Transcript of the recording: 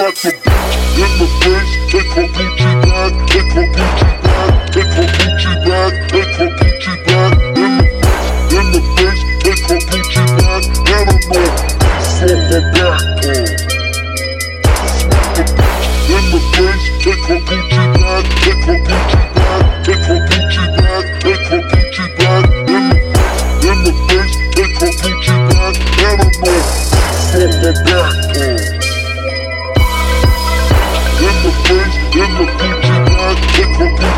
smack the bitch in the face. Take her Gucci bag, take her Gucci bag, take her Gucci bag, take her Gucci bag. In the face, take her Gucci bag, and a no for her back. In the face, take her Gucci bag, take her Gucci bag, take her Gucci bag, take her Gucci bag. In the face, take her Gucci bag, and a no for her back. In the face, in the Gucci bag, take her Gucci